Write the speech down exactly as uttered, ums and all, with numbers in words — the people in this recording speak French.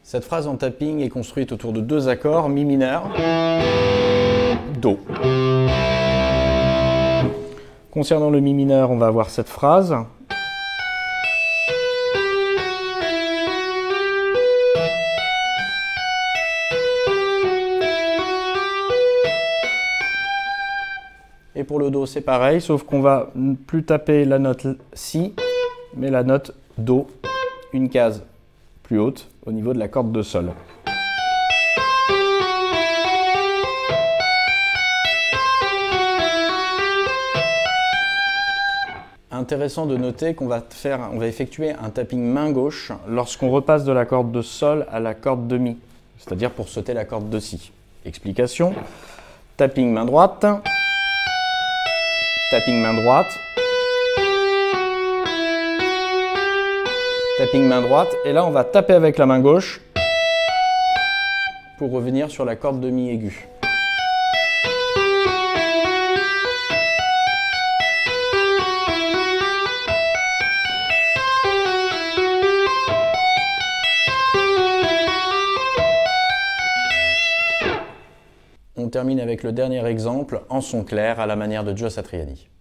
Cette phrase en tapping est construite autour de deux accords, Mi mineur, Do. Concernant le Mi mineur, on va avoir cette phrase. Et pour le Do, c'est pareil, sauf qu'on va plus taper la note Si, mais la note Do, une case plus haute au niveau de la corde de Sol. Intéressant de noter qu'on va faire, on va effectuer un tapping main gauche lorsqu'on repasse de la corde de Sol à la corde de Mi, c'est-à-dire pour sauter la corde de Si. Explication, tapping main droite, tapping main droite, tapping main droite, et là on va taper avec la main gauche pour revenir sur la corde de Mi aiguë. On termine avec le dernier exemple en son clair à la manière de Joe Satriani.